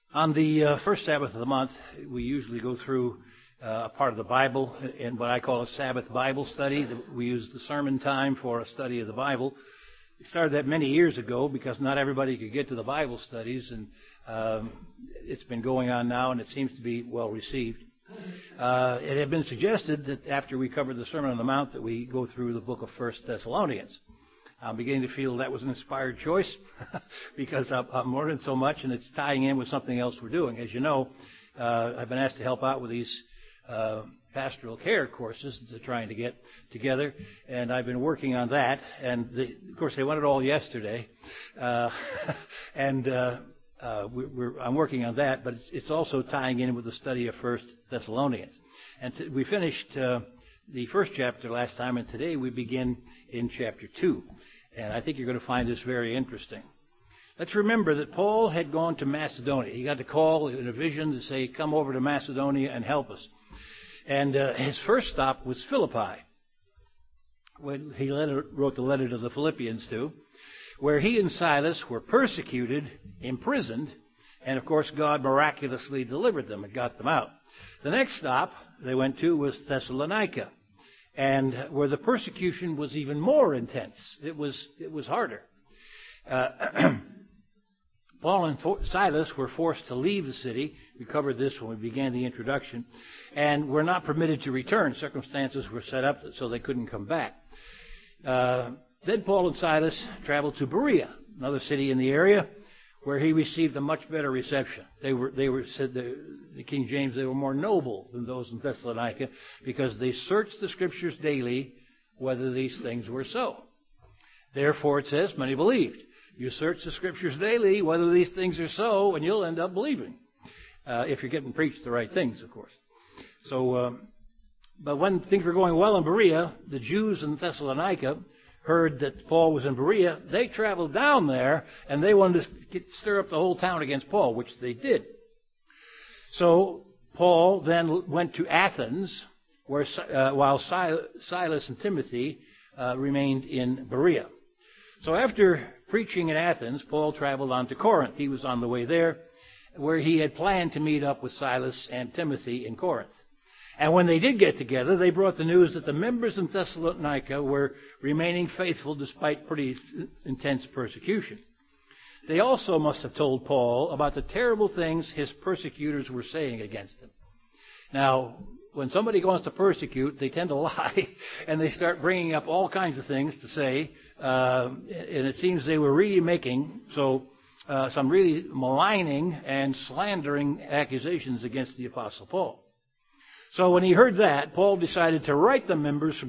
On the first Sabbath of the month, we usually go through a part of the Bible in what I call a Sabbath Bible study. We use the sermon time for a study of the Bible. We started that many years ago because not everybody could get to the Bible studies, and it's been going on now, and it seems to be well received. It had been suggested that after we covered the Sermon on the Mount that we go through the book of 1 Thessalonians. I'm beginning to feel that was an inspired choice because I'm learning so much, and it's tying in with something else we're doing. As you know, I've been asked to help out with these pastoral care courses that they're trying to get together, and I've been working on that. And of course, they want it all yesterday, I'm working on that, but it's also tying in with the study of 1 Thessalonians. And we finished the first chapter last time, and today we begin in chapter 2. And I think you're going to find this very interesting. Let's remember that Paul had gone to Macedonia. He got the call in a vision to say, come over to Macedonia and help us. And his first stop was Philippi, when he wrote the letter to the Philippians to, where he and Silas were persecuted, imprisoned, and of course God miraculously delivered them and got them out. The next stop they went to was Thessalonica, and where the persecution was even more intense. It was harder. Paul and Silas were forced to leave the city. We covered this when we began the introduction, and were not permitted to return. Circumstances were set up so they couldn't come back. Then Paul and Silas traveled to Berea, another city in the area, where he received a much better reception. They were said the King James, they were more noble than those in Thessalonica because they searched the Scriptures daily whether these things were so. Therefore, it says, many believed. You search the Scriptures daily whether these things are so, and you'll end up believing, if you're getting preached the right things, of course. So, but when things were going well in Berea, the Jews in Thessalonica heard that Paul was in Berea. They traveled down there, and they wanted to stir up the whole town against Paul, which they did. So Paul then went to Athens, where while Silas and Timothy remained in Berea. So after preaching in Athens, Paul traveled on to Corinth. He was on the way there, where he had planned to meet up with Silas and Timothy in Corinth. And when they did get together, they brought the news that the members in Thessalonica were remaining faithful despite pretty intense persecution. They also must have told Paul about the terrible things his persecutors were saying against him. Now, when somebody wants to persecute, they tend to lie, and they start bringing up all kinds of things to say, and it seems they were really making some really maligning and slandering accusations against the Apostle Paul. So when he heard that, Paul decided to write the members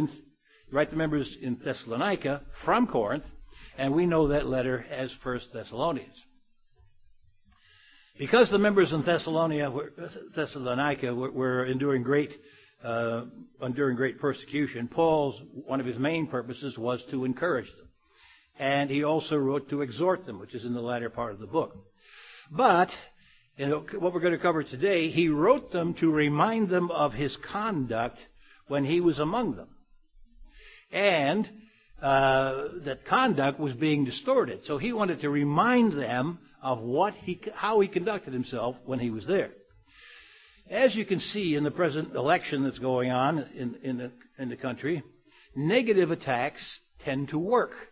in Thessalonica from Corinth, and we know that letter as 1 Thessalonians. Because the members in Thessalonica were enduring great persecution, one of his main purposes was to encourage them. And he also wrote to exhort them, which is in the latter part of the book. But what we're going to cover today, he wrote them to remind them of his conduct when he was among them. And that conduct was being distorted. So he wanted to remind them of how he conducted himself when he was there. As you can see in the present election that's going on in the country, negative attacks tend to work.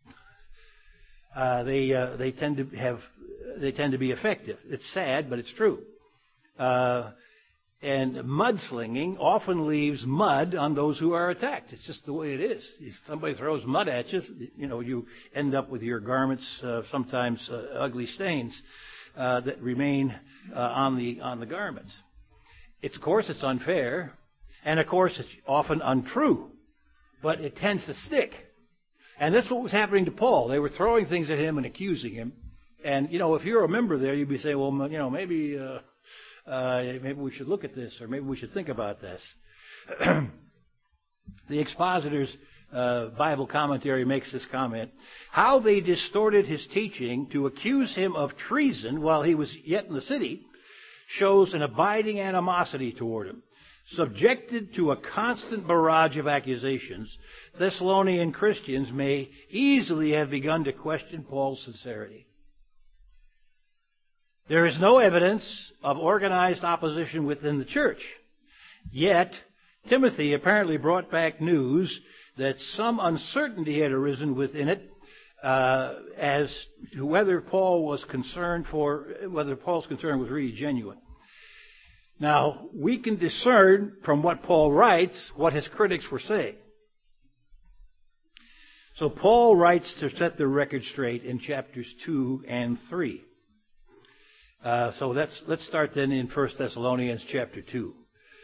They tend to be effective. It's sad, but it's true. And mudslinging often leaves mud on those who are attacked. It's just the way it is. If somebody throws mud at you, you end up with your garments sometimes ugly stains that remain on the garments. Of course, it's unfair, and of course, it's often untrue, but it tends to stick. And that's what was happening to Paul. They were throwing things at him and accusing him. And, if you're a member there, you'd be saying, well, maybe we should look at this, or maybe we should think about this. The Expositor's Bible commentary makes this comment. How they distorted his teaching to accuse him of treason while he was yet in the city shows an abiding animosity toward him. Subjected to a constant barrage of accusations, Thessalonian Christians may easily have begun to question Paul's sincerity. There is no evidence of organized opposition within the church. Yet, Timothy apparently brought back news that some uncertainty had arisen within it as to whether Paul's concern was really genuine. Now, we can discern from what Paul writes what his critics were saying. So Paul writes to set the record straight in chapters 2 and 3. So let's start then in 1 Thessalonians chapter 2.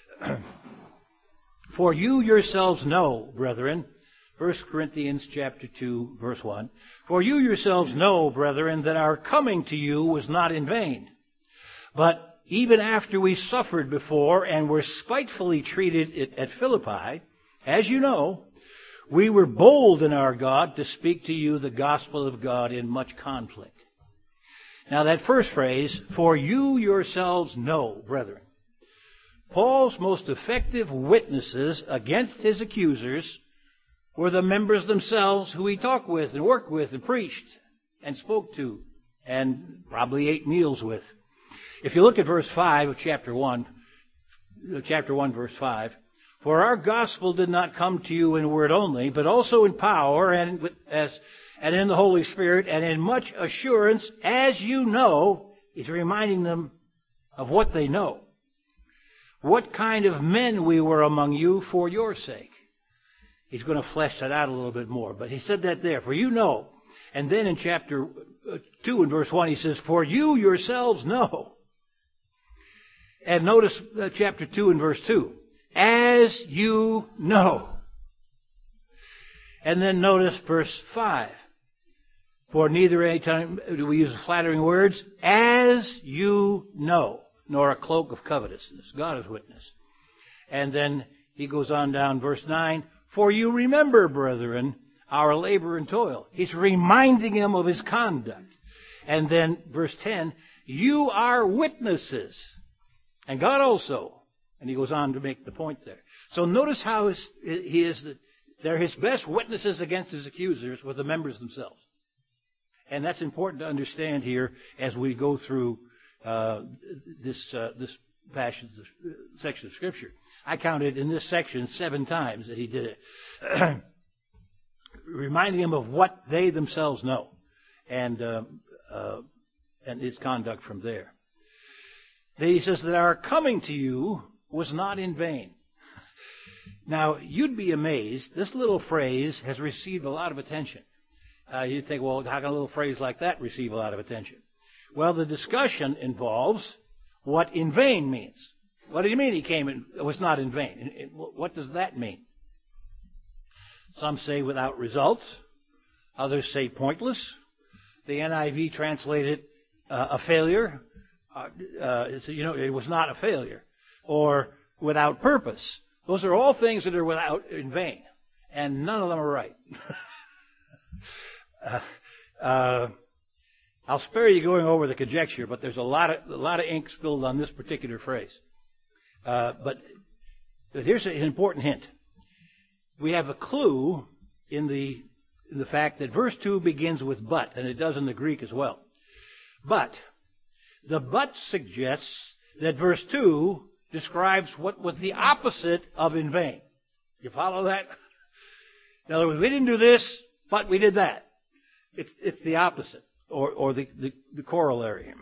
For you yourselves know, brethren, 1 Corinthians chapter 2, verse 1, for you yourselves know, brethren, that our coming to you was not in vain. But even after we suffered before and were spitefully treated at Philippi, as you know, we were bold in our God to speak to you the gospel of God in much conflict. Now that first phrase, for you yourselves know, brethren. Paul's most effective witnesses against his accusers were the members themselves who he talked with and worked with and preached and spoke to and probably ate meals with. If you look at verse 5 of chapter 1, verse 5, for our gospel did not come to you in word only, but also in power and in the Holy Spirit and in much assurance, as you know. He's reminding them of what they know. What kind of men we were among you for your sake. He's going to flesh that out a little bit more, but he said that there, for you know. And then in chapter 2 and verse 1, he says, for you yourselves know. And notice chapter 2 and verse 2, as you know. And then notice verse 5, for neither any time do we use flattering words, as you know, nor a cloak of covetousness. God is witness. And then he goes on down, verse 9, for you remember, brethren, our labor and toil. He's reminding him of his conduct. And then verse 10, you are witnesses. And God also. And he goes on to make the point there. So notice how they're his best witnesses against his accusers were the members themselves. And that's important to understand here as we go through this section of Scripture. I counted in this section 7 times that he did it, reminding him of what they themselves know, and his conduct from there. Then he says that our coming to you was not in vain. Now, you'd be amazed. This little phrase has received a lot of attention. You'd think, well, how can a little phrase like that receive a lot of attention? Well, the discussion involves what in vain means. What do you mean it was not in vain? What does that mean? Some say without results. Others say pointless. The NIV translated a failure. It was not a failure. Or without purpose. Those are all things that are without in vain. And none of them are right. I'll spare you going over the conjecture, but there's a lot of ink spilled on this particular phrase. But here's an important hint. We have a clue in the fact that verse 2 begins with but, and it does in the Greek as well. But the but suggests that verse 2 describes what was the opposite of in vain. You follow that? In other words, we didn't do this, but we did that. It's the opposite, or the corollary.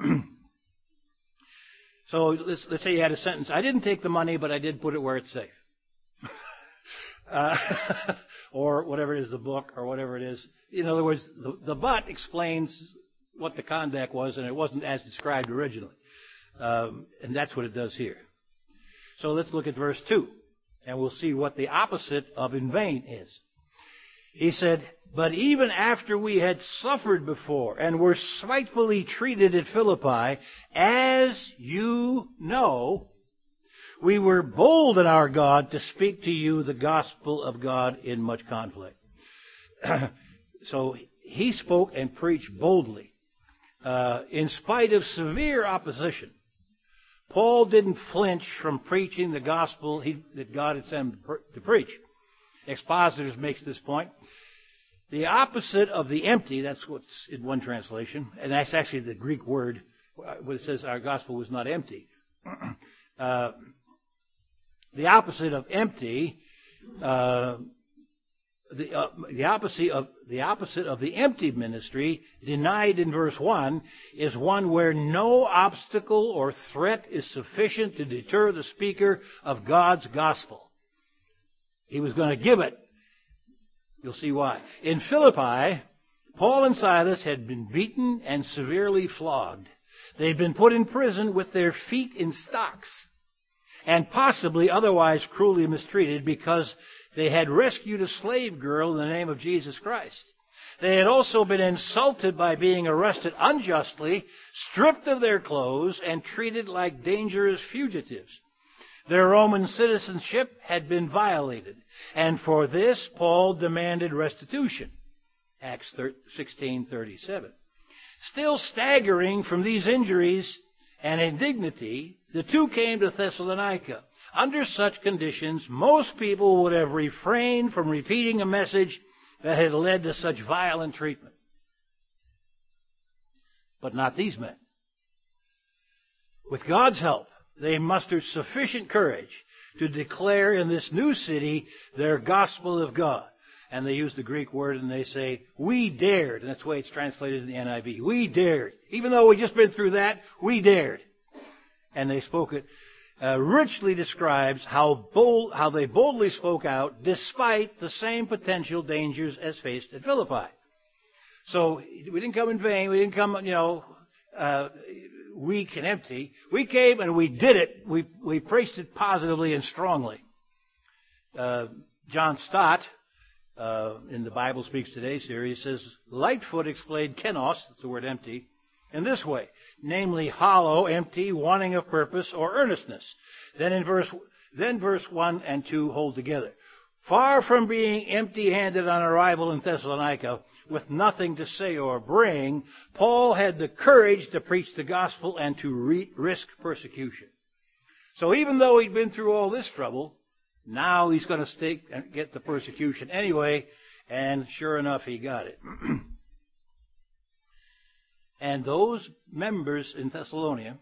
So let's say you had a sentence, I didn't take the money, but I did put it where it's safe. Or whatever it is, the book, or whatever it is. In other words, the but explains what the conduct was, and it wasn't as described originally. And that's what it does here. So let's look at verse 2, and we'll see what the opposite of in vain is. He said, but even after we had suffered before and were spitefully treated at Philippi, as you know, we were bold in our God to speak to you the gospel of God in much conflict. So he spoke and preached boldly, in spite of severe opposition. Paul didn't flinch from preaching the gospel that God had sent him to preach. Expositors makes this point. The opposite of the empty, that's what's in one translation, and that's actually the Greek word when it says our gospel was not empty. The opposite of empty, the opposite of the empty ministry denied in verse 1 is one where no obstacle or threat is sufficient to deter the speaker of God's gospel. He was going to give it. You'll see why. In Philippi, Paul and Silas had been beaten and severely flogged. They'd been put in prison with their feet in stocks and possibly otherwise cruelly mistreated because they had rescued a slave girl in the name of Jesus Christ. They had also been insulted by being arrested unjustly, stripped of their clothes, and treated like dangerous fugitives. Their Roman citizenship had been violated, and for this Paul demanded restitution. Acts 16:37. Still staggering from these injuries and indignity, the two came to Thessalonica. Under such conditions, most people would have refrained from repeating a message that had led to such violent treatment. But not these men. With God's help, they mustered sufficient courage to declare in this new city their gospel of God. And they use the Greek word and they say, we dared. And that's the way it's translated in the NIV. We dared. Even though we've just been through that, we dared. And they spoke it. Richly describes how they boldly spoke out despite the same potential dangers as faced at Philippi. So we didn't come in vain. We didn't come, weak and empty. We came and we did it. We preached it positively and strongly. John Stott, in the Bible Speaks Today series, says, Lightfoot explained kenos, that's the word empty, in this way, namely hollow, empty, wanting of purpose, or earnestness. Then verse 1 and 2 hold together. Far from being empty-handed on arrival in Thessalonica, with nothing to say or bring, Paul had the courage to preach the gospel and to risk persecution. So even though he'd been through all this trouble, now he's going to stay and get the persecution anyway, and sure enough, he got it. And those members in Thessalonica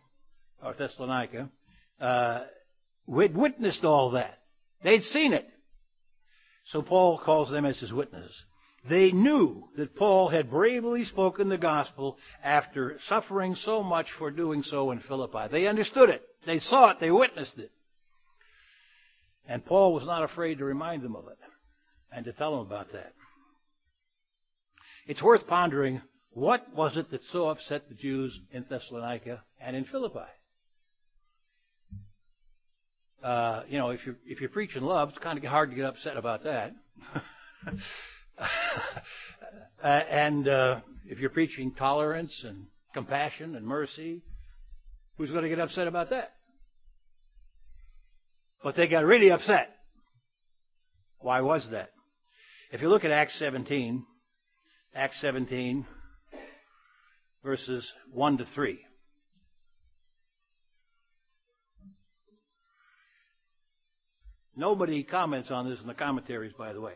witnessed all that. They'd seen it. So Paul calls them as his witnesses. They knew that Paul had bravely spoken the gospel after suffering so much for doing so in Philippi. They understood it. They saw it. They witnessed it. And Paul was not afraid to remind them of it and to tell them about that. It's worth pondering, what was it that so upset the Jews in Thessalonica and in Philippi? If you're preaching love, it's kind of hard to get upset about that. And if you're preaching tolerance and compassion and mercy, who's going to get upset about that? But they got really upset. Why was that? If you look at Acts 17, verses 1 to 3. Nobody comments on this in the commentaries, by the way.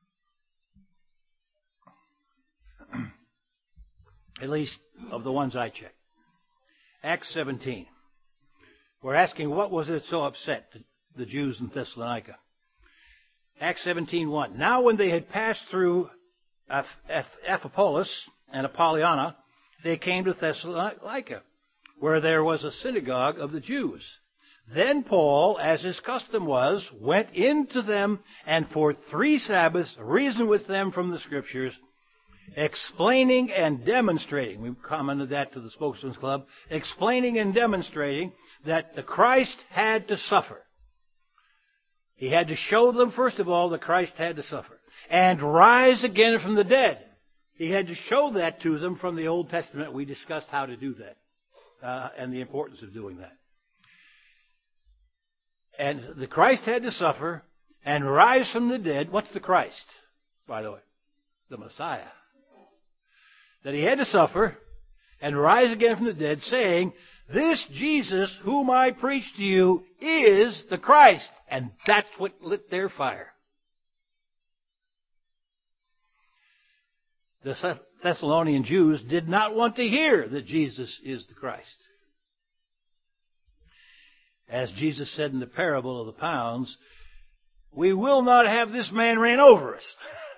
At least of the ones I checked. Acts 17. We're asking, what was it so upset the Jews in Thessalonica? Acts 17:1. Now when they had passed through Amphipolis and Apollonia, they came to Thessalonica, where there was a synagogue of the Jews. Then Paul, as his custom was, went into them and for 3 Sabbaths reasoned with them from the Scriptures, explaining and demonstrating, we commented that to the Spokesman's Club, explaining and demonstrating that the Christ had to suffer. He had to show them, first of all, that Christ had to suffer and rise again from the dead. He had to show that to them from the Old Testament. We discussed how to do that and the importance of doing that. And the Christ had to suffer and rise from the dead. What's the Christ, by the way? The Messiah. That he had to suffer and rise again from the dead, saying, this Jesus whom I preach to you is the Christ. And that's what lit their fire. The Thessalonian Jews did not want to hear that Jesus is the Christ. as Jesus said in the parable of the pounds, we will not have this man reign over us.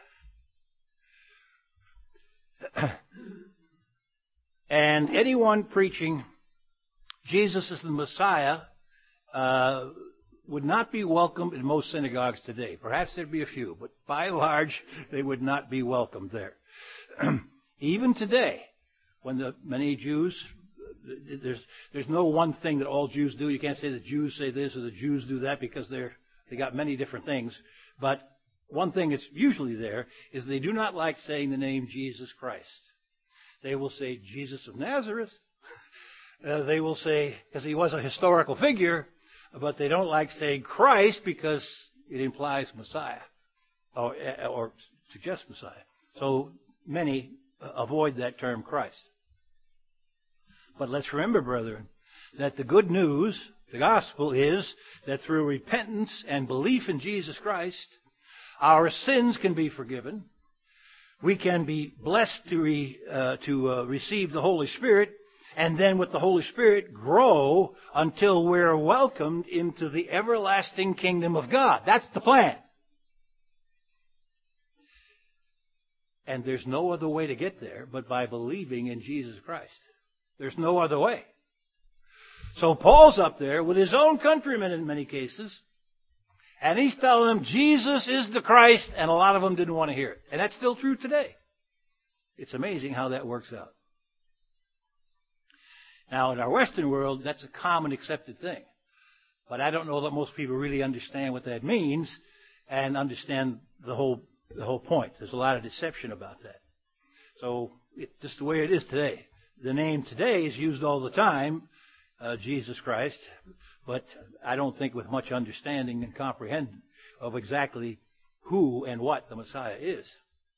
And anyone preaching Jesus is the Messiah would not be welcome in most synagogues today. Perhaps there'd be a few, but by and large, they would not be welcomed there. Even today, when many Jews, there's no one thing that all Jews do. You can't say the Jews say this or the Jews do that, because they got many different things. But one thing that's usually there is they do not like saying the name Jesus Christ. They will say Jesus of Nazareth. They will say, because he was a historical figure, but they don't like saying Christ because it implies Messiah or suggests Messiah. So many avoid that term Christ. But let's remember, brethren, that the good news, the gospel, is that through repentance and belief in Jesus Christ, our sins can be forgiven. We can be blessed to receive the Holy Spirit, and then with the Holy Spirit grow until we're welcomed into the everlasting kingdom of God. That's the plan. And there's no other way to get there but by believing in Jesus Christ. There's no other way. So Paul's up there with his own countrymen in many cases, and he's telling them Jesus is the Christ, and a lot of them didn't want to hear it. And that's still true today. It's amazing how that works out. Now, in our Western world, that's a common accepted thing. But I don't know that most people really understand what that means and understand the whole point. There's a lot of deception about that. So it's just the way it is today. The name today is used all the time, Jesus Christ, but I don't think with much understanding and comprehension of exactly who and what the Messiah is.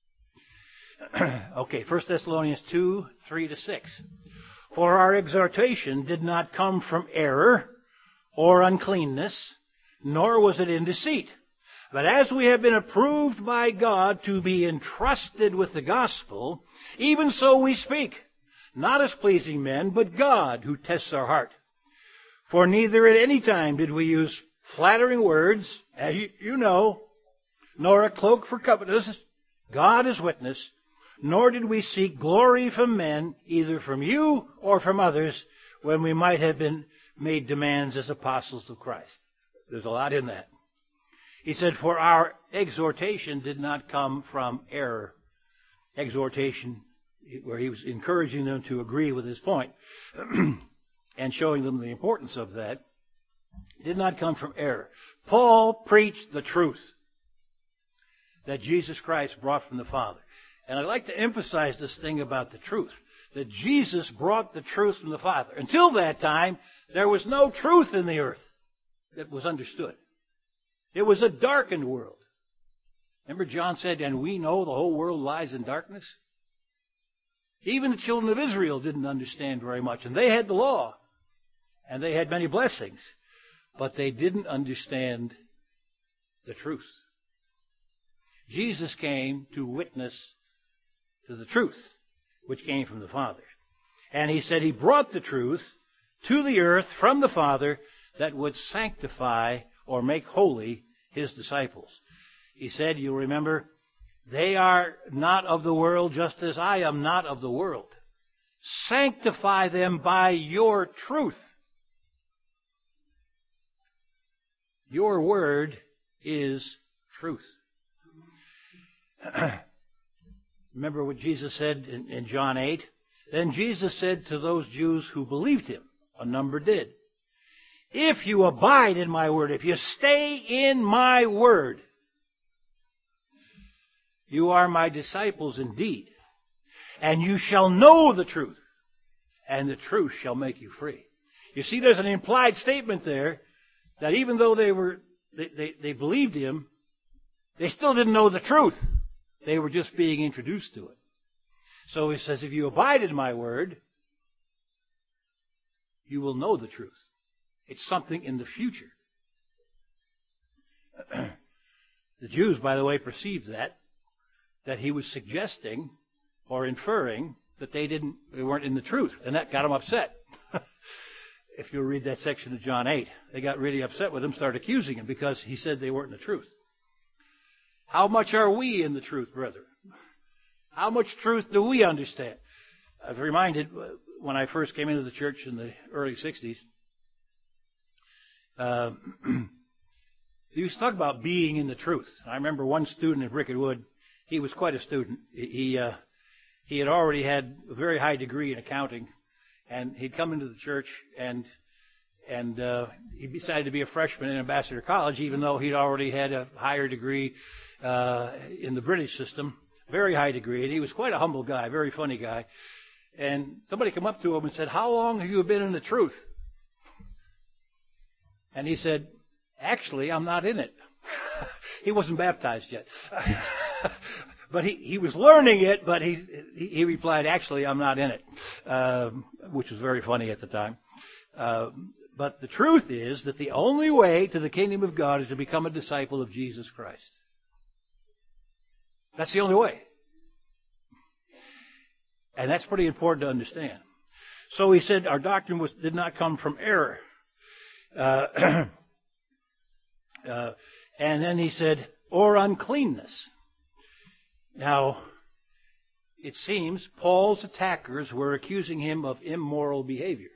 Okay, 1 Thessalonians 2, 3-6. For our exhortation did not come from error or uncleanness, nor was it in deceit. But as we have been approved by God to be entrusted with the gospel, even so we speak, not as pleasing men, but God who tests our heart. For neither at any time did we use flattering words, as you know, nor a cloak for covetousness. God is witness. Nor did we seek glory from men, either from you or from others, when we might have been made demands as apostles of Christ. There's a lot in that. He said, for our exhortation did not come from error. Exhortation, where he was encouraging them to agree with his point and showing them the importance of that, did not come from error. Paul preached the truth that Jesus Christ brought from the Father. And I'd like to emphasize this thing about the truth, that Jesus brought the truth from the Father. Until that time, there was no truth in the earth that was understood. It was a darkened world. Remember John said, and we know the whole world lies in darkness? Even the children of Israel didn't understand very much. And they had the law. And they had many blessings. But they didn't understand the truth. Jesus came to witness to the truth, which came from the Father. And he said he brought the truth to the earth from the Father that would sanctify or make holy his disciples. He said, you'll remember, they are not of the world just as I am not of the world. Sanctify them by your truth. Your word is truth. Remember what Jesus said in John 8? Then Jesus said to those Jews who believed him, a number did, if you abide in my word, if you stay in my word, you are my disciples indeed, and you shall know the truth, and the truth shall make you free. You see, there's an implied statement there that even though they believed him, they still didn't know the truth. They were just being introduced to it. So he says, if you abide in my word, you will know the truth. It's something in the future. The Jews, by the way, perceived that he was suggesting or inferring that they weren't in the truth, and that got them upset. if you'll read that section of John 8, they got really upset with him, started accusing him because he said they weren't in the truth. How much are we in the truth, brethren? How much truth do we understand? I was reminded when I first came into the church in the early 60s, he used to talk about being in the truth. I remember one student at Bricket Wood, he was quite a student. He had already had a very high degree in accounting, and he'd come into the church, and he decided to be a freshman in Ambassador College, even though he'd already had a higher degree in the British system, very high degree, and he was quite a humble guy, very funny guy. And somebody came up to him and said, "How long have you been in the truth?" And he said, "Actually, I'm not in it." He wasn't baptized yet. But he was learning it, but he replied, "Actually, I'm not in it," which was very funny at the time. But the truth is that the only way to the kingdom of God is to become a disciple of Jesus Christ. That's the only way. And that's pretty important to understand. So he said our doctrine did not come from error. And then he said, or uncleanness. Now, it seems Paul's attackers were accusing him of immoral behavior.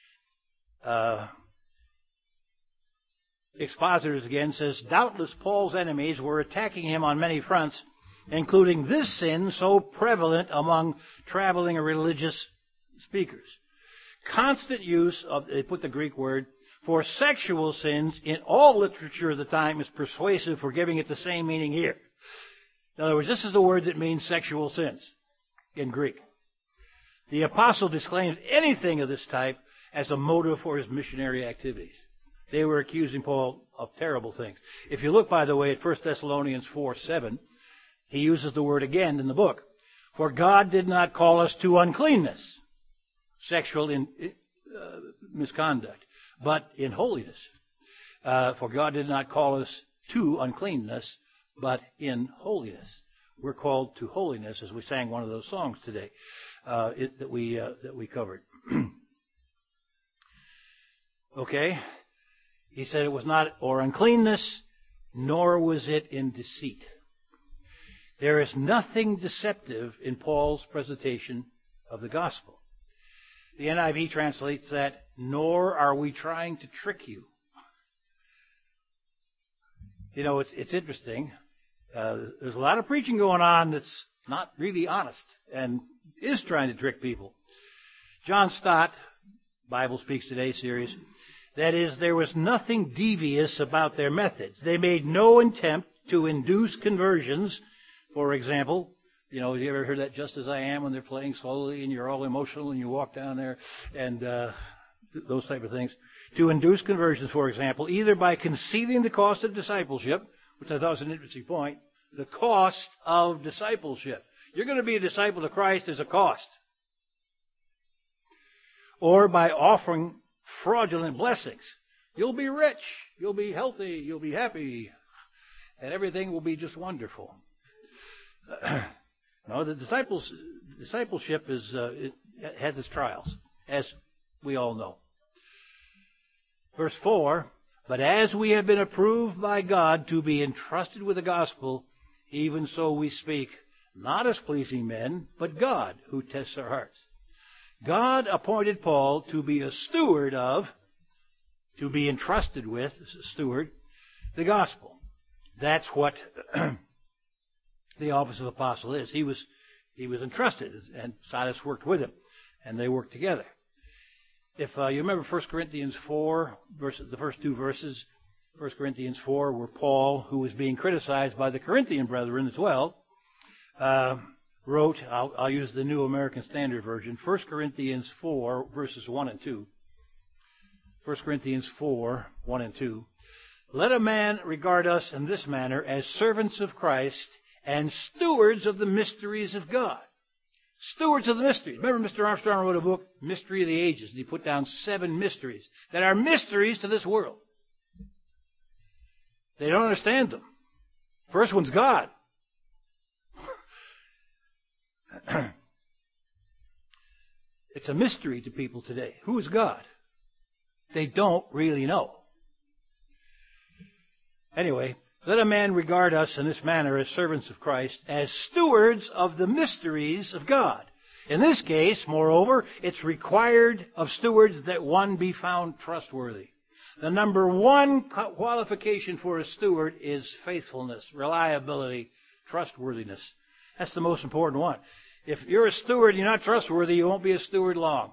Expositors again says, doubtless Paul's enemies were attacking him on many fronts, including this sin so prevalent among traveling religious speakers. Constant use of, they put the Greek word, for sexual sins in all literature of the time is persuasive for giving it the same meaning here. In other words, this is the word that means sexual sins in Greek. The apostle disclaims anything of this type as a motive for his missionary activities. They were accusing Paul of terrible things. If you look, by the way, at 1 Thessalonians 4:7, he uses the word again in the book. For God did not call us to uncleanness, sexual misconduct, but in holiness. For God did not call us to uncleanness, but in holiness. We're called to holiness, as we sang one of those songs today that we covered. Okay? He said it was not or uncleanness, nor was it in deceit. There is nothing deceptive in Paul's presentation of the gospel. The NIV translates that, nor are we trying to trick you. You know, it's interesting. There's a lot of preaching going on that's not really honest and is trying to trick people. John Stott, Bible Speaks Today series, that is, there was nothing devious about their methods. They made no attempt to induce conversions. For example, you know, you ever heard that Just As I Am when they're playing slowly and you're all emotional and you walk down there and those type of things. To induce conversions, for example, either by concealing the cost of discipleship, which I thought was an interesting point, the cost of discipleship. You're going to be a disciple of Christ, there's a cost. Or by offering fraudulent blessings. You'll be rich, you'll be healthy, you'll be happy, and everything will be just wonderful. No, the discipleship it has its trials, as we all know. Verse 4, but as we have been approved by God to be entrusted with the gospel, even so we speak, not as pleasing men, but God who tests our hearts. God appointed Paul to be a steward of, to be entrusted with, as a steward, the gospel. That's what the office of apostle is. He was entrusted, and Silas worked with him, and they worked together. If you remember 1 Corinthians 4, the first two verses, 1 Corinthians 4, where Paul, who was being criticized by the Corinthian brethren as well, wrote, I'll use the New American Standard Version, 1 Corinthians 4, verses 1 and 2. 1 Corinthians 4, 1 and 2. Let a man regard us in this manner as servants of Christ and stewards of the mysteries of God. Stewards of the mysteries. Remember Mr. Armstrong wrote a book, Mystery of the Ages, and he put down 7 mysteries that are mysteries to this world. They don't understand them. First one's God. It's a mystery to people today. Who is God? they don't really know. Anyway, let a man regard us in this manner as servants of Christ, as stewards of the mysteries of God. In this case, moreover, it's required of stewards that one be found trustworthy. The number one qualification for a steward is faithfulness, reliability, trustworthiness. That's the most important one. If you're a steward and you're not trustworthy, you won't be a steward long.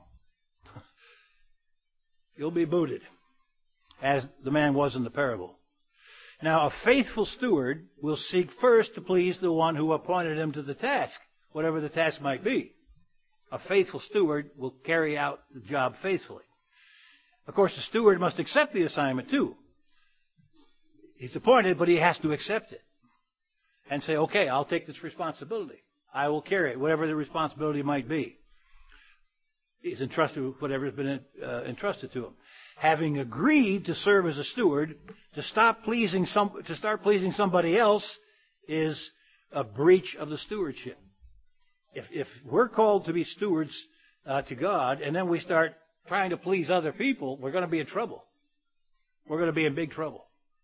You'll be booted, as the man was in the parable. Now, a faithful steward will seek first to please the one who appointed him to the task, whatever the task might be. A faithful steward will carry out the job faithfully. Of course, the steward must accept the assignment too. He's appointed, but he has to accept it and say, okay, I'll take this responsibility. I will carry it, whatever the responsibility might be. He's entrusted with whatever has been entrusted to him. Having agreed to serve as a steward, to start pleasing somebody else is a breach of the stewardship. If we're called to be stewards to God, and then we start trying to please other people, we're going to be in trouble. We're going to be in big trouble.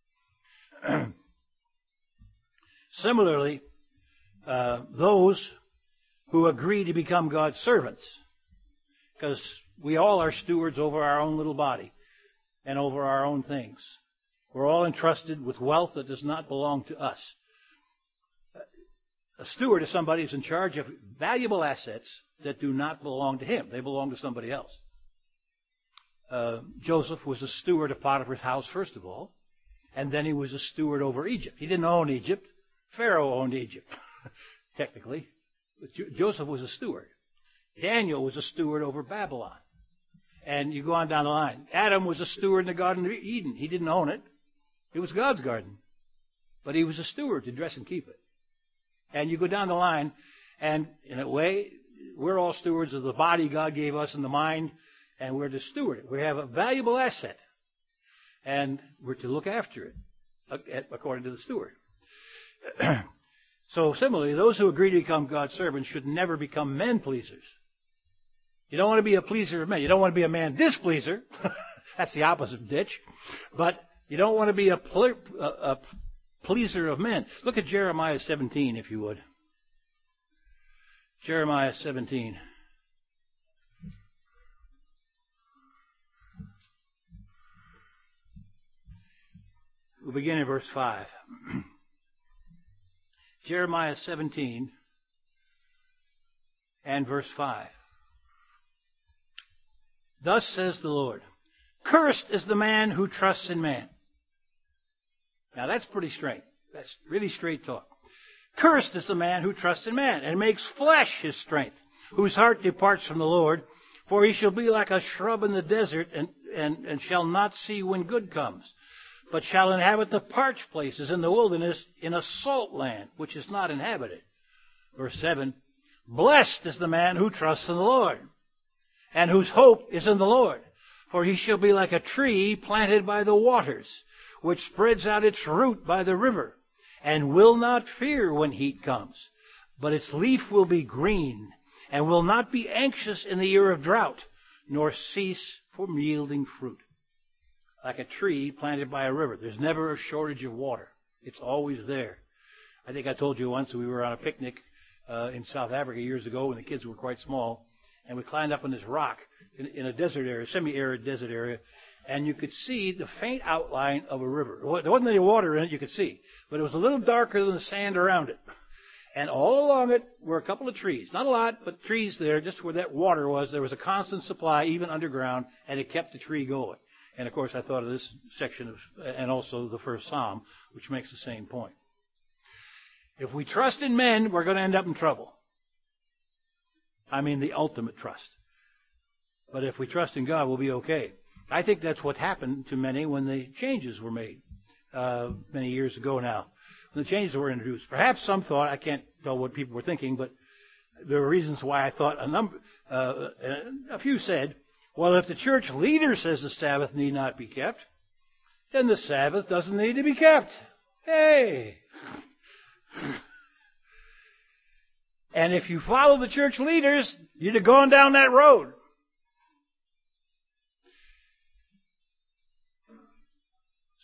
Similarly, those who agree to become God's servants, because we all are stewards over our own little body and over our own things. We're all entrusted with wealth that does not belong to us. A steward is somebody who's in charge of valuable assets that do not belong to him. They belong to somebody else. Joseph was a steward of Potiphar's house, first of all, and then he was a steward over Egypt. He didn't own Egypt. Pharaoh owned Egypt, technically. But Joseph was a steward. Daniel was a steward over Babylon. And you go on down the line. Adam was a steward in the Garden of Eden. He didn't own it. It was God's garden. But he was a steward to dress and keep it. And you go down the line, and in a way, we're all stewards of the body God gave us and the mind, and we're to steward it. We have a valuable asset, and we're to look after it according to the steward. So similarly, those who agree to become God's servants should never become men pleasers. You don't want to be a pleaser of men. You don't want to be a man displeaser. That's the opposite ditch. But you don't want to be a pleaser of men. Look at Jeremiah 17, if you would. Jeremiah 17. We'll begin in verse 5. Jeremiah 17 and verse 5. Thus says the Lord, cursed is the man who trusts in man. Now that's pretty straight. That's really straight talk. Cursed is the man who trusts in man and makes flesh his strength, whose heart departs from the Lord, for he shall be like a shrub in the desert and shall not see when good comes, but shall inhabit the parched places in the wilderness in a salt land, which is not inhabited. Verse 7, blessed is the man who trusts in the Lord, and whose hope is in the Lord, for he shall be like a tree planted by the waters, which spreads out its root by the river, and will not fear when heat comes, but its leaf will be green, and will not be anxious in the year of drought, nor cease from yielding fruit. Like a tree planted by a river. There's never a shortage of water. It's always there. I think I told you once we were on a picnic in South Africa years ago when the kids were quite small, and we climbed up on this rock in a desert area, semi-arid desert area, and you could see the faint outline of a river. There wasn't any water in it, you could see, but it was a little darker than the sand around it. And all along it were a couple of trees. Not a lot, but trees there, just where that water was. There was a constant supply, even underground, and it kept the tree going. And, of course, I thought of this section, and also the first Psalm, which makes the same point. If we trust in men, we're going to end up in trouble. I mean the ultimate trust. But if we trust in God, we'll be okay. I think that's what happened to many when the changes were made many years ago now. When the changes were introduced. Perhaps some thought, I can't tell what people were thinking, but there were reasons why I thought a few said, well, if the church leader says the Sabbath need not be kept, then the Sabbath doesn't need to be kept. Hey! And if you follow the church leaders, you'd have gone down that road.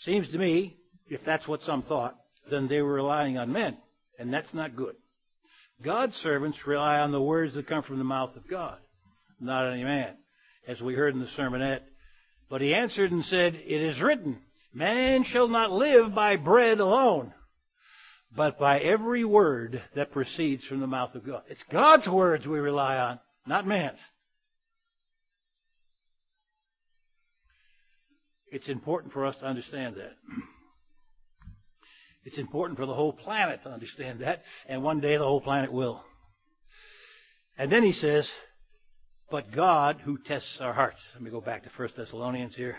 Seems to me, if that's what some thought, then they were relying on men, and that's not good. God's servants rely on the words that come from the mouth of God, not any man, as we heard in the sermonette. But he answered and said, "It is written, man shall not live by bread alone, but by every word that proceeds from the mouth of God." It's God's words we rely on, not man's. It's important for us to understand that. It's important for the whole planet to understand that, and one day the whole planet will. And then he says, but God who tests our hearts. Let me go back to 1 Thessalonians here.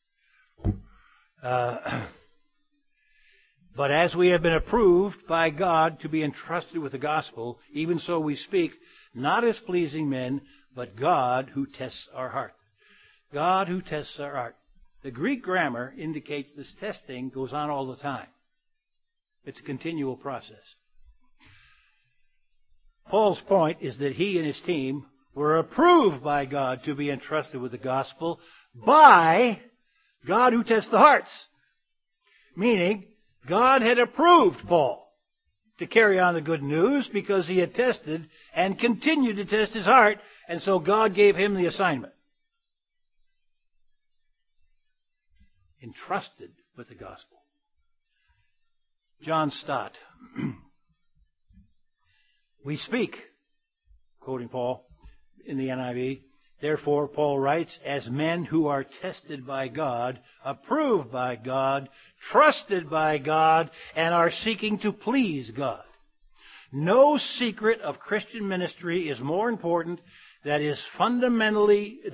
But as we have been approved by God to be entrusted with the gospel, even so we speak, not as pleasing men, but God who tests our heart. God who tests our heart. The Greek grammar indicates this testing goes on all the time. It's a continual process. Paul's point is that he and his team were approved by God to be entrusted with the gospel by God who tests the hearts. Meaning, God had approved Paul to carry on the good news because he had tested and continued to test his heart, and so God gave him the assignment. Entrusted with the gospel. John Stott. We speak, quoting Paul in the NIV, therefore, Paul writes, as men who are tested by God, approved by God, trusted by God, and are seeking to please God. No secret of Christian ministry is more important than its fundamental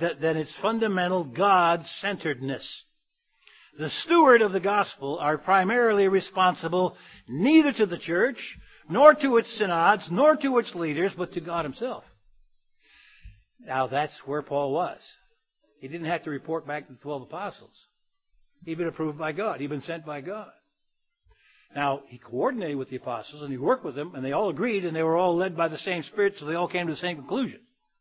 God-centeredness. The steward of the gospel are primarily responsible neither to the church, nor to its synods, nor to its leaders, but to God himself. Now that's where Paul was. He didn't have to report back to the 12 apostles. He'd been approved by God. He'd been sent by God. Now, he coordinated with the apostles, and he worked with them, and they all agreed, and they were all led by the same Spirit, so they all came to the same conclusion.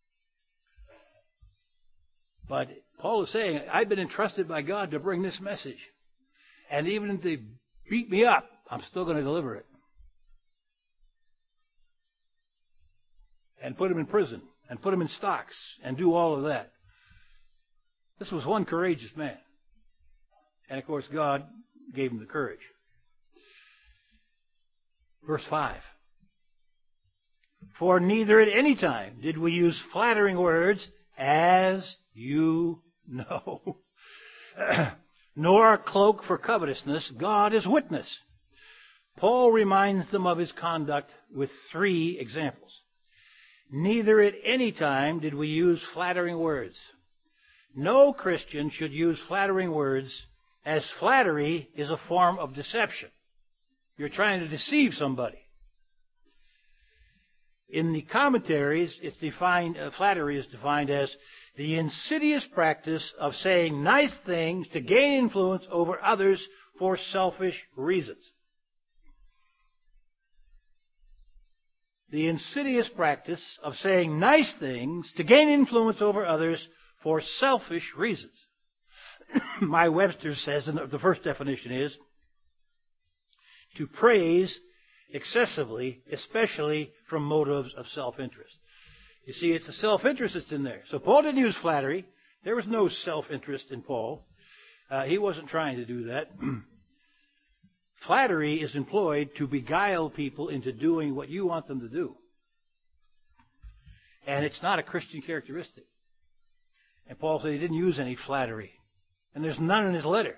But Paul is saying, I've been entrusted by God to bring this message. And even if they beat me up, I'm still going to deliver it. And put him in prison, and put him in stocks, and do all of that. This was one courageous man. And of course, God gave him the courage. Verse 5. For neither at any time did we use flattering words, as you know, nor a cloak for covetousness. God is witness. Paul reminds them of his conduct with 3 examples. Neither at any time did we use flattering words. No Christian should use flattering words, as flattery is a form of deception. You're trying to deceive somebody. In the commentaries, it's defined, flattery is defined as the insidious practice of saying nice things to gain influence over others for selfish reasons. The insidious practice of saying nice things to gain influence over others for selfish reasons. My Webster says, and the first definition is, to praise excessively, especially from motives of self-interest. You see, it's the self-interest that's in there. So Paul didn't use flattery. There was no self-interest in Paul. He wasn't trying to do that. Flattery is employed to beguile people into doing what you want them to do. And it's not a Christian characteristic. And Paul said he didn't use any flattery. And there's none in his letter.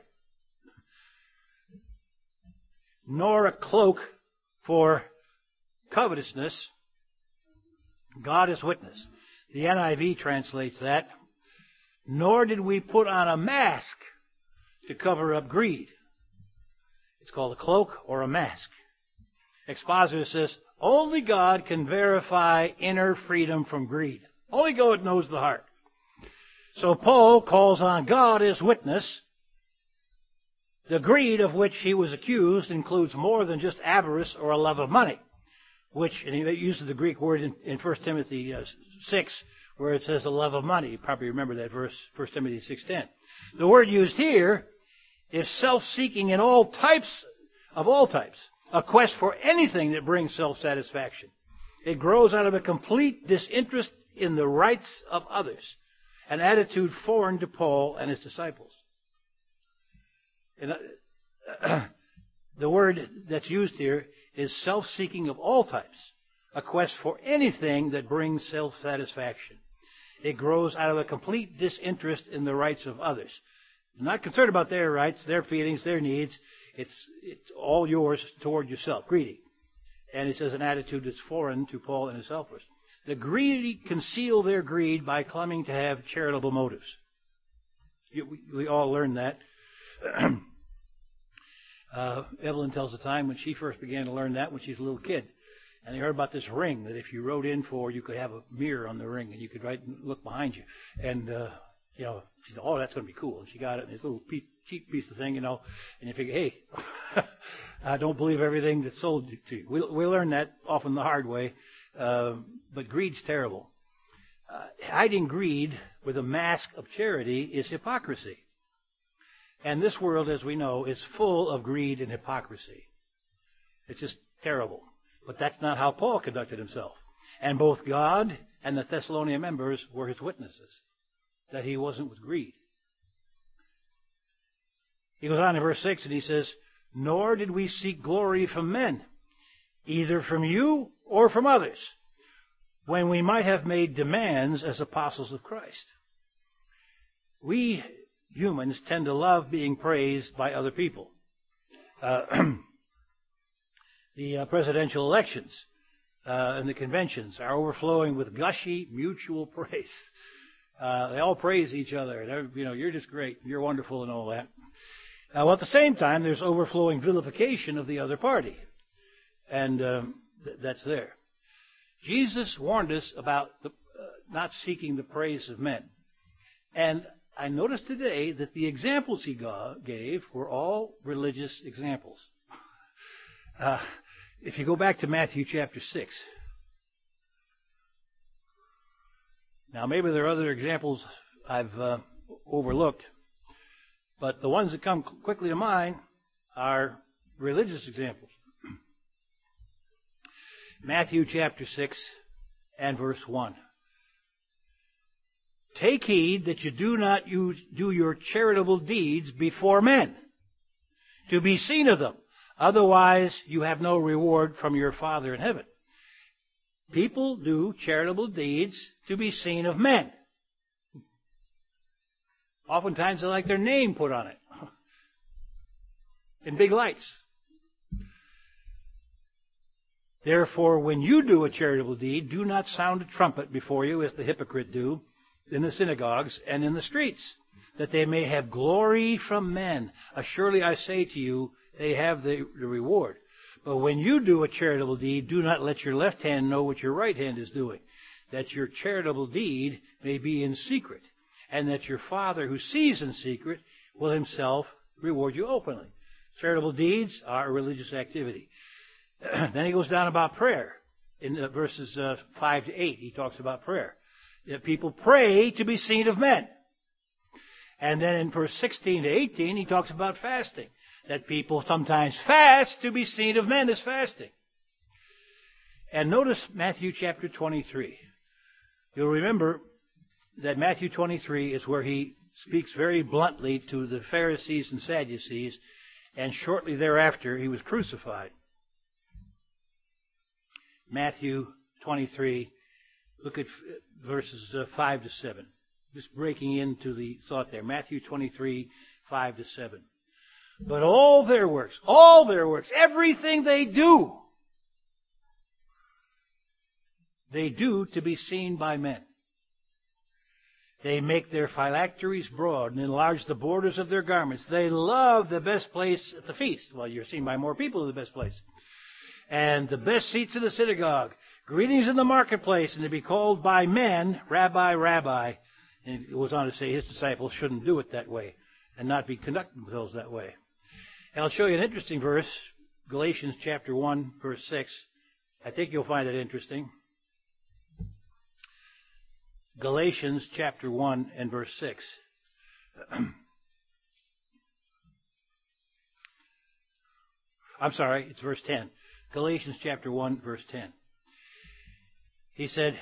Nor a cloak for covetousness. God is witness. The NIV translates that. Nor did we put on a mask to cover up greed. It's called a cloak or a mask. Expositor says, only God can verify inner freedom from greed. Only God knows the heart. So Paul calls on God as witness. The greed of which he was accused includes more than just avarice or a love of money, which, and he uses the Greek word in 1 Timothy 6, where it says the love of money. You probably remember that verse, 1 Timothy 6:10. The word used here is self-seeking in all types, a quest for anything that brings self-satisfaction. It grows out of a complete disinterest in the rights of others, an attitude foreign to Paul and his disciples. And, the word that's used here is self-seeking of all types, a quest for anything that brings self-satisfaction. It grows out of a complete disinterest in the rights of others. You're not concerned about their rights, their feelings, their needs. It's all yours toward yourself, greedy. And it says an attitude that's foreign to Paul and his helpers. The greedy conceal their greed by claiming to have charitable motives. We all learn that. Evelyn tells the time when she first began to learn that when she was a little kid. And they heard about this ring that if you wrote in for, you could have a mirror on the ring and you could write and look behind you. And, she said, oh, that's going to be cool. And she got it, and it's a little cheap piece of thing, and you figure, hey, I don't believe everything that's sold to you. We learn that often the hard way, but greed's terrible. Hiding greed with a mask of charity is hypocrisy. And this world, as we know, is full of greed and hypocrisy. It's just terrible. But that's not how Paul conducted himself. And both God and the Thessalonian members were his witnesses, that he wasn't with greed. He goes on in verse 6 and he says, nor did we seek glory from men, either from you or from others, when we might have made demands as apostles of Christ. We humans tend to love being praised by other people. The presidential elections and the conventions are overflowing with gushy mutual praise. They all praise each other. And, you're just great. You're wonderful and all that. Well, at the same time, there's overflowing vilification of the other party. And that's there. Jesus warned us about not seeking the praise of men. And I noticed today that the examples he gave were all religious examples. If you go back to Matthew chapter 6. Now, maybe there are other examples I've overlooked, but the ones that come quickly to mind are religious examples. Matthew chapter 6 and verse 1. Take heed that you do not do your charitable deeds before men, to be seen of them. Otherwise, you have no reward from your Father in heaven. People do charitable deeds to be seen of men. Oftentimes they like their name put on it in big lights. Therefore, when you do a charitable deed, do not sound a trumpet before you, as the hypocrites do in the synagogues and in the streets, that they may have glory from men. Surely I say to you, they have the reward. But when you do a charitable deed, do not let your left hand know what your right hand is doing, that your charitable deed may be in secret, and that your Father who sees in secret will himself reward you openly. Charitable deeds are a religious activity. Then he goes down about prayer. In verses 5 to 8, he talks about prayer. That people pray to be seen of men. And then in verse 16 to 18, he talks about fasting. That people sometimes fast to be seen of men as fasting. And notice Matthew chapter 23. You'll remember that Matthew 23 is where he speaks very bluntly to the Pharisees and Sadducees, and shortly thereafter he was crucified. Matthew 23, look at verses 5 to 7. Just breaking into the thought there. Matthew 23, 5 to 7. But all their works, everything they do to be seen by men. They make their phylacteries broad and enlarge the borders of their garments. They love the best place at the feast. Well, you're seen by more people in the best place. And the best seats in the synagogue. Greetings in the marketplace, and to be called by men, Rabbi, Rabbi. And it goes on to say his disciples shouldn't do it that way and not be conducting themselves that way. And I'll show you an interesting verse, Galatians chapter 1, verse 6. I think you'll find it interesting. Galatians chapter 1 and verse 6. I'm sorry, it's verse 10. Galatians chapter 1, verse 10. He said,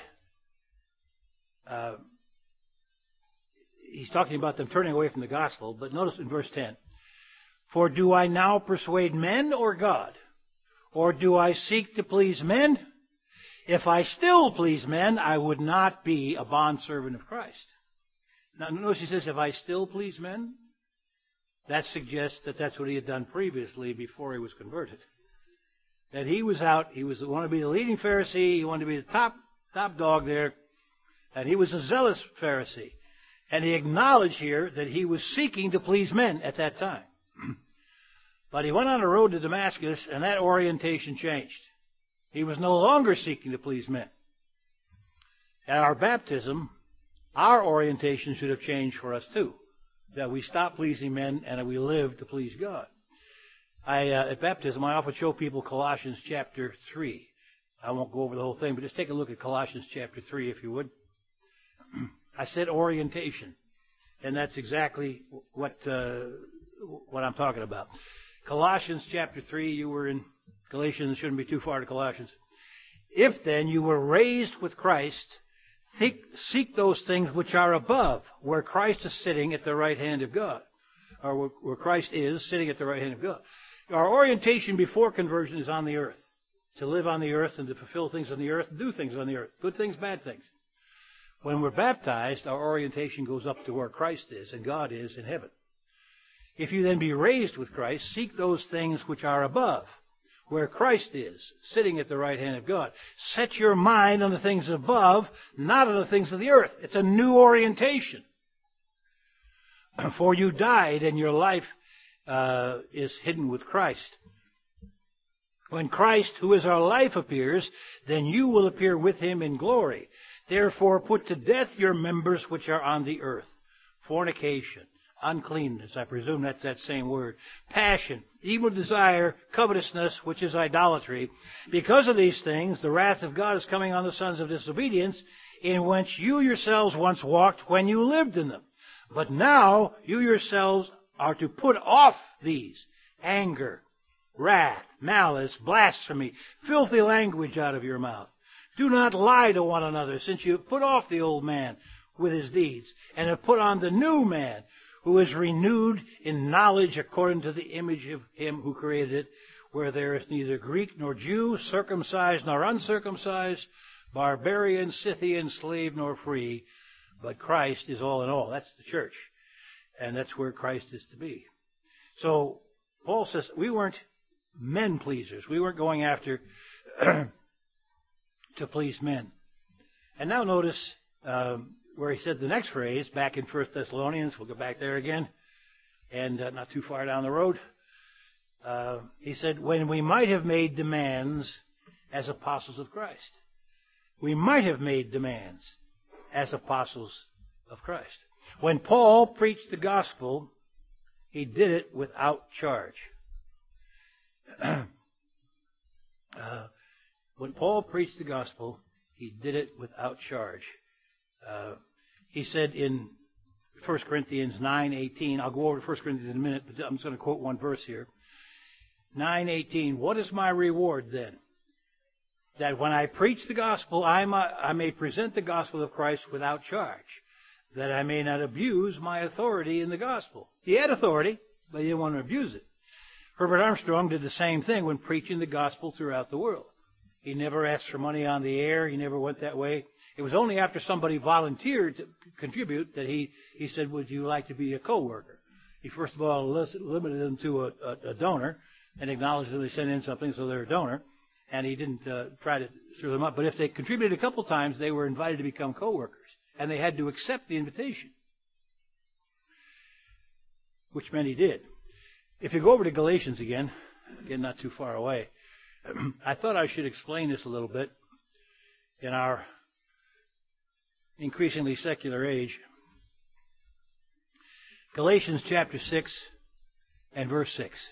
he's talking about them turning away from the gospel, but notice in verse 10, for do I now persuade men or God? Or do I seek to please men? If I still please men, I would not be a bondservant of Christ. Now notice he says, if I still please men, that suggests that that's what he had done previously before he was converted. That he was out, he wanted to be the leading Pharisee, he wanted to be the top dog there, and he was a zealous Pharisee. And he acknowledged here that he was seeking to please men at that time. But he went on the road to Damascus, and that orientation changed. He was no longer seeking to please men. At our baptism, our orientation should have changed for us too. That we stop pleasing men and that we live to please God. At baptism, I often show people Colossians chapter 3. I won't go over the whole thing, but just take a look at Colossians chapter 3, if you would. I said orientation, and that's exactly what I'm talking about. Colossians chapter 3, you were in Galatians, it shouldn't be too far to Colossians. If then you were raised with Christ, seek those things which are above, where Christ is sitting at the right hand of God, or where Christ is sitting at the right hand of God. Our orientation before conversion is on the earth, to live on the earth and to fulfill things on the earth, and do things on the earth, good things, bad things. When we're baptized, our orientation goes up to where Christ is and God is in heaven. If you then be raised with Christ, seek those things which are above, where Christ is, sitting at the right hand of God. Set your mind on the things above, not on the things of the earth. It's a new orientation. For you died, and your life is hidden with Christ. When Christ, who is our life, appears, then you will appear with him in glory. Therefore put to death your members which are on the earth. Fornication, uncleanness, I presume that's that same word. Passion, evil desire, covetousness, which is idolatry. Because of these things, the wrath of God is coming on the sons of disobedience, in which you yourselves once walked when you lived in them. But now you yourselves are to put off these: anger, wrath, malice, blasphemy, filthy language out of your mouth. Do not lie to one another, since you have put off the old man with his deeds, and have put on the new man, who is renewed in knowledge according to the image of him who created it, where there is neither Greek nor Jew, circumcised nor uncircumcised, barbarian, Scythian, slave nor free, but Christ is all in all. That's the church. And that's where Christ is to be. So Paul says we weren't men pleasers. We weren't going after to please men. And now notice where he said the next phrase, back in 1 Thessalonians, we'll go back there again, and not too far down the road. He said, when we might have made demands as apostles of Christ. We might have made demands as apostles of Christ. When Paul preached the gospel, he did it without charge. When Paul preached the gospel, he did it without charge. He said in 1 Corinthians 9:18, I'll go over to 1 Corinthians in a minute, but I'm just going to quote one verse here. 9:18, what is my reward then? That when I preach the gospel, I may present the gospel of Christ without charge, that I may not abuse my authority in the gospel. He had authority, but he didn't want to abuse it. Herbert Armstrong did the same thing when preaching the gospel throughout the world. He never asked for money on the air. He never went that way. It was only after somebody volunteered to contribute that he said, would you like to be a co-worker? He first of all limited them to a donor and acknowledged that they sent in something, so they're a donor. And he didn't try to stir them up. But if they contributed a couple times, they were invited to become co-workers. And they had to accept the invitation, which meant he did. If you go over to Galatians again not too far away, I thought I should explain this a little bit in our increasingly secular age. Galatians chapter 6 and verse 6.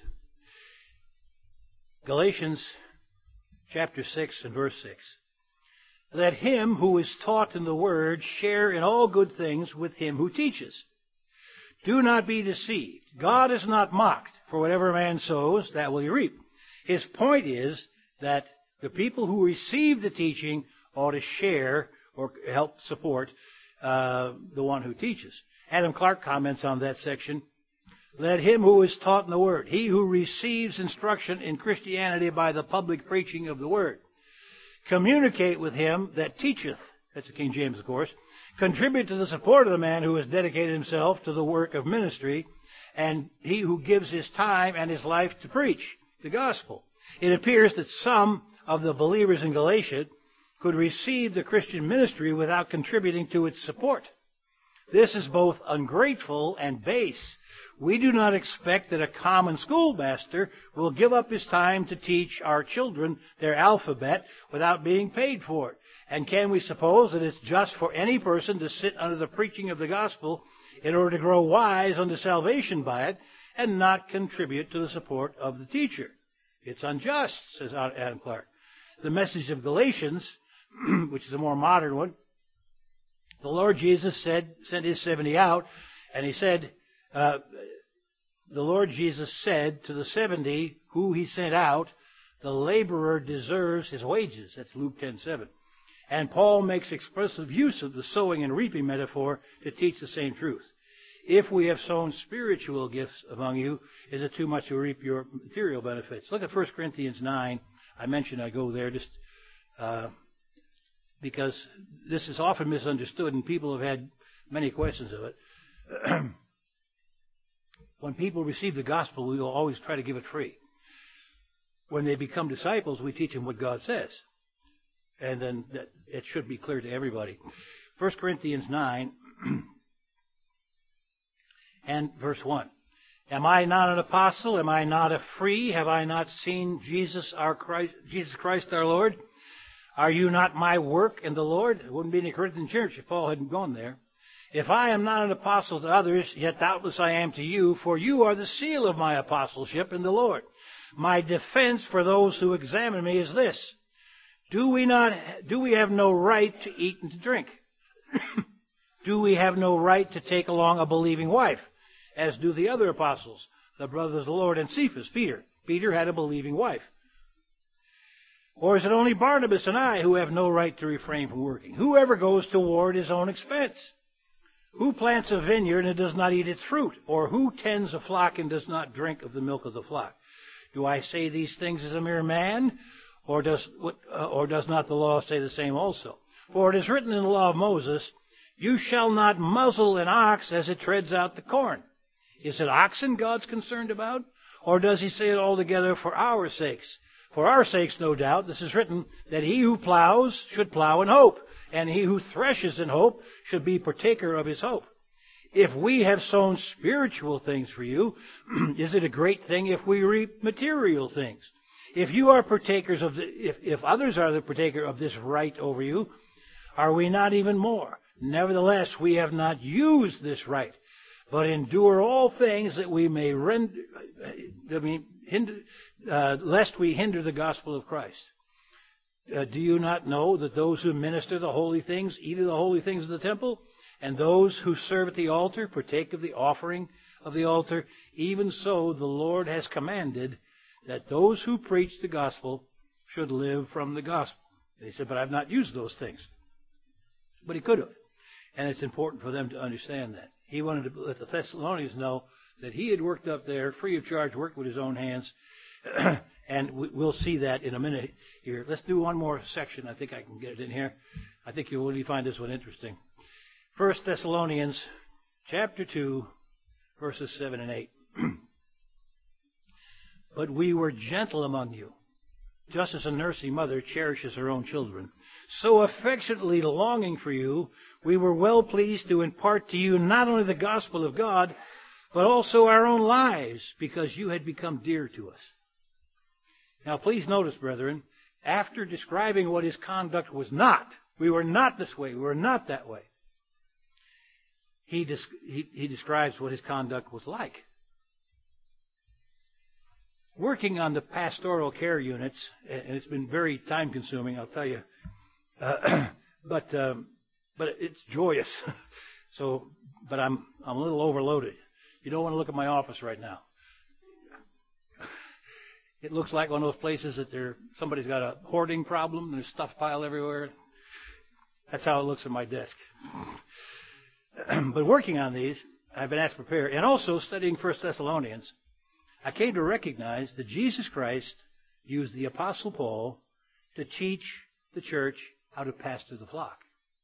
Galatians chapter 6 and verse 6. Let him who is taught in the word share in all good things with him who teaches. Do not be deceived. God is not mocked, for whatever a man sows, that will he reap. His point is that the people who receive the teaching ought to share or help support the one who teaches. Adam Clark comments on that section. Let him who is taught in the Word, he who receives instruction in Christianity by the public preaching of the Word, communicate with him that teacheth, that's the King James, of course, contribute to the support of the man who has dedicated himself to the work of ministry, and he who gives his time and his life to preach the gospel. It appears that some of the believers in Galatia could receive the Christian ministry without contributing to its support. This is both ungrateful and base. We do not expect that a common schoolmaster will give up his time to teach our children their alphabet without being paid for it. And can we suppose that it's just for any person to sit under the preaching of the gospel in order to grow wise unto salvation by it and not contribute to the support of the teacher? It's unjust, says Adam Clark. The message of Galatians, which is a more modern one, the Lord Jesus sent his 70 out, and he said, the Lord Jesus said to the 70 who he sent out, the laborer deserves his wages. That's Luke 10:7. And Paul makes expressive use of the sowing and reaping metaphor to teach the same truth. If we have sown spiritual gifts among you, is it too much to reap your material benefits? Look at 1 Corinthians 9. I mentioned I go there just because this is often misunderstood and people have had many questions of it. When people receive the gospel, we will always try to give it free. When they become disciples, we teach them what God says. And then it should be clear to everybody. 1 Corinthians 9 and verse 1. Am I not an apostle? Am I not a free? Have I not seen Jesus Christ our Lord? Are you not my work in the Lord? It wouldn't be in the Corinthian church if Paul hadn't gone there. If I am not an apostle to others, yet doubtless I am to you, for you are the seal of my apostleship in the Lord. My defense for those who examine me is this. Do we have no right to eat and to drink? Do we have no right to take along a believing wife, as do the other apostles, the brothers of the Lord, and Cephas, Peter? Peter had a believing wife. Or is it only Barnabas and I who have no right to refrain from working? Whoever goes toward his own expense? Who plants a vineyard and does not eat its fruit? Or who tends a flock and does not drink of the milk of the flock? Do I say these things as a mere man? Or does not the law say the same also? For it is written in the law of Moses, you shall not muzzle an ox as it treads out the corn. Is it oxen God's concerned about? Or does he say it altogether for our sakes? For our sakes, no doubt, this is written, that he who plows should plow in hope, and he who threshes in hope should be partaker of his hope. If we have sown spiritual things for you, is it a great thing if we reap material things? If you are partakers of if others are the partaker of this right over you, are we not even more? Nevertheless, we have not used this right, but endure all things that we may lest we hinder the gospel of Christ. Do you not know that those who minister the holy things eat of the holy things of the temple, and those who serve at the altar partake of the offering of the altar? Even so, the Lord has commanded that those who preach the gospel should live from the gospel. And he said, but I've not used those things. But he could have. And it's important for them to understand that. He wanted to let the Thessalonians know that he had worked up there, free of charge, worked with his own hands. And we'll see that in a minute here. Let's do one more section. I think I can get it in here. I think you'll really find this one interesting. 1 Thessalonians chapter 2, verses 7 and 8. But we were gentle among you, just as a nursing mother cherishes her own children. So affectionately longing for you, we were well pleased to impart to you not only the gospel of God, but also our own lives, because you had become dear to us. Now please notice, brethren, after describing what his conduct was not, we were not this way, we were not that way, he describes what his conduct was like. Working on the pastoral care units, and it's been very time-consuming, I'll tell you, but it's joyous. But I'm a little overloaded. You don't want to look at my office right now. It looks like one of those places that somebody's got a hoarding problem and there's stuff piled everywhere. That's how it looks on my desk. But working on these, I've been asked to prepare, and also studying 1 Thessalonians, I came to recognize that Jesus Christ used the Apostle Paul to teach the church how to pastor the flock.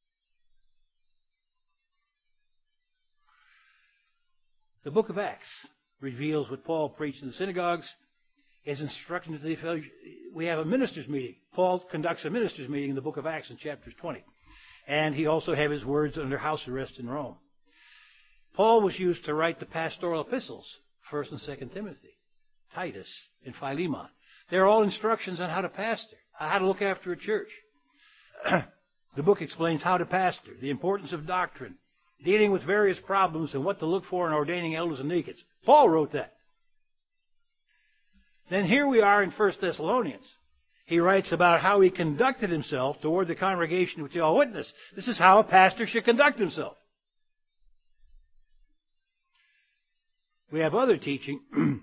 The book of Acts reveals what Paul preached in the synagogues, his instructions to the fellowship. We have a ministers' meeting. Paul conducts a ministers' meeting in the book of Acts in chapters 20. And he also had his words under house arrest in Rome. Paul was used to write the pastoral epistles, 1 and 2 Timothy, Titus, and Philemon. They're all instructions on how to pastor, how to look after a church. The book explains how to pastor, the importance of doctrine, dealing with various problems, and what to look for in ordaining elders and deacons. Paul wrote that. Then here we are in 1 Thessalonians. He writes about how he conducted himself toward the congregation which you all witness. This is how a pastor should conduct himself. We have other teaching,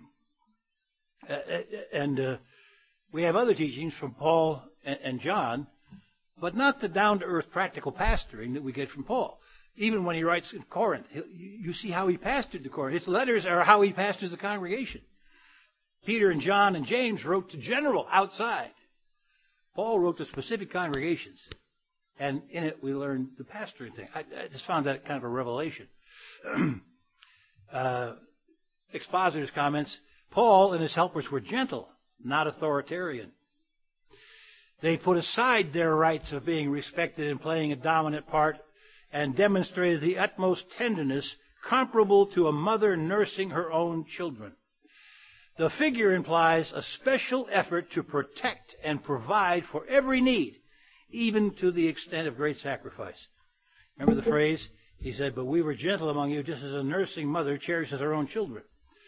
we have other teachings from Paul and John, but not the down-to-earth practical pastoring that we get from Paul. Even when he writes in Corinth, you see how he pastored the Corinth. His letters are how he pastors the congregation. Peter and John and James wrote to general outside. Paul wrote to specific congregations, and in it we learned the pastoring thing. I just found that kind of a revelation. Expositor's comments, Paul and his helpers were gentle, not authoritarian. They put aside their rights of being respected and playing a dominant part and demonstrated the utmost tenderness comparable to a mother nursing her own children. The figure implies a special effort to protect and provide for every need, even to the extent of great sacrifice. Remember the phrase? He said, but we were gentle among you just as a nursing mother cherishes her own children.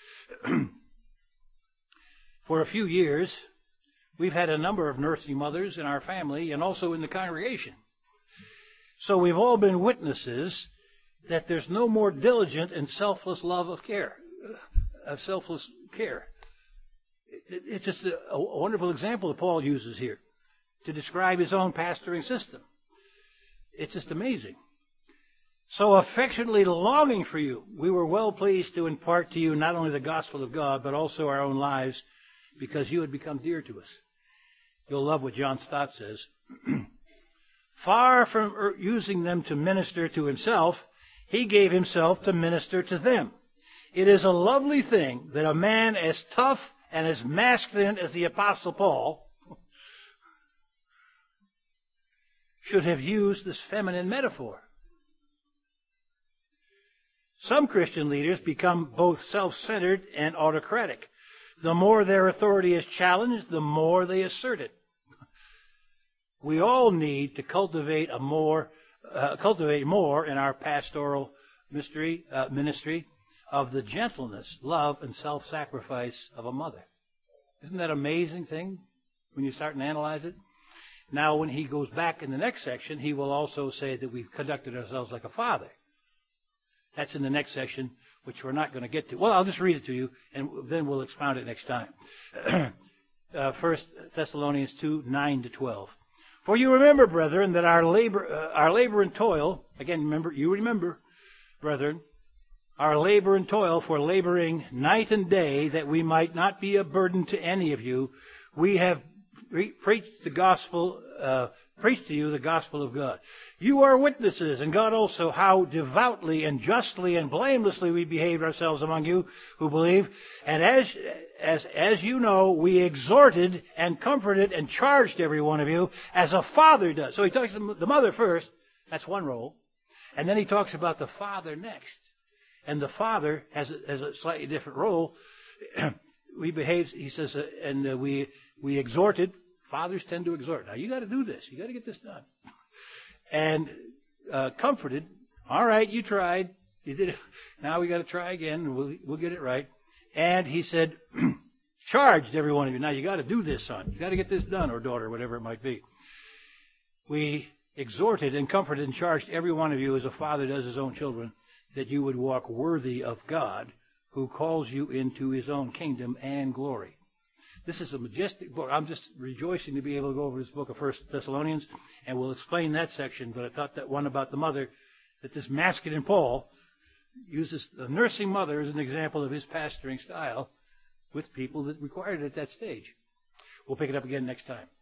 For a few years, we've had a number of nursing mothers in our family and also in the congregation. So we've all been witnesses that there's no more diligent and selfless love of care, selfless care. It's just a wonderful example that Paul uses here to describe his own pastoring system. It's just amazing. So affectionately longing for you, we were well pleased to impart to you not only the gospel of God, but also our own lives, because you had become dear to us. You'll love what John Stott says. Far from using them to minister to himself, he gave himself to minister to them. It is a lovely thing that a man as tough and as masculine as the Apostle Paul should have used this feminine metaphor. Some Christian leaders become both self-centered and autocratic. The more their authority is challenged, the more they assert it. We all need to cultivate more in our pastoral ministry of the gentleness, love, and self-sacrifice of a mother. Isn't that an amazing thing when you start and analyze it? Now, when he goes back in the next section, he will also say that we've conducted ourselves like a father. That's in the next section, which we're not going to get to. Well, I'll just read it to you, and then we'll expound it next time. 1 Thessalonians 2, 9-12. For you remember, brethren, that our labor and toil, again, remember, brethren, our labor and toil for laboring night and day, that we might not be a burden to any of you, we have preached to you the gospel of God. You are witnesses, and God also, how devoutly and justly and blamelessly we behaved ourselves among you who believe. And as you know, we exhorted and comforted and charged every one of you as a father does. So he talks to the mother first. That's one role. And then he talks about the father next. And the father has a slightly different role. We behaved, he says, we exhorted. Fathers tend to exhort. Now, you got to do this. You got to get this done. And comforted. All right, you tried. You did it. Now we got to try again, and we'll get it right. And he said, charged every one of you. Now, you got to do this, son. You got to get this done, or daughter, whatever it might be. We exhorted and comforted and charged every one of you as a father does his own children, that you would walk worthy of God, who calls you into his own kingdom and glory. This is a majestic book. I'm just rejoicing to be able to go over this book of 1 Thessalonians, and we'll explain that section. But I thought that one about the mother, that this masculine Paul uses the nursing mother as an example of his pastoring style with people that required it at that stage. We'll pick it up again next time.